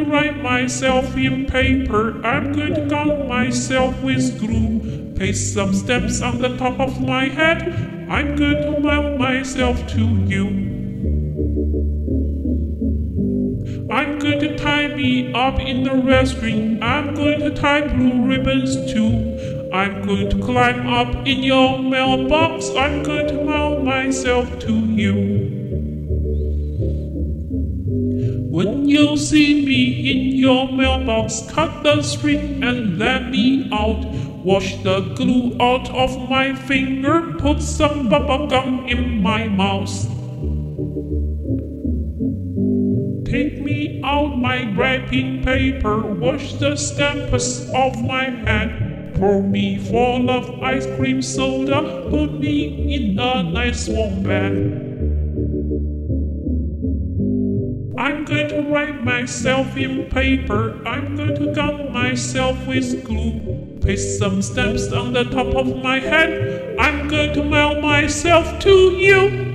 to write myself in paper. I'm going to gum myself with glue. Paste some stamps on the top of my head. I'm going to mail myself to you. I'm going to tie me up in the red string. I'm going to tie blue ribbons too. I'm going to climb up in your mailbox. I'm going to mail myself to you. When you see me in your mailbox, cut the string and let me out. Wash the glue out of my finger, put some bubble gum in my mouth. Take me out my wrapping paper, wash the stamps off my hand. Pour me full of ice cream soda, put me in a nice warm bed. I'm going to write myself in paper. I'm going to gum myself with glue. Paste some stamps on the top of my head. I'm going to mail myself to you.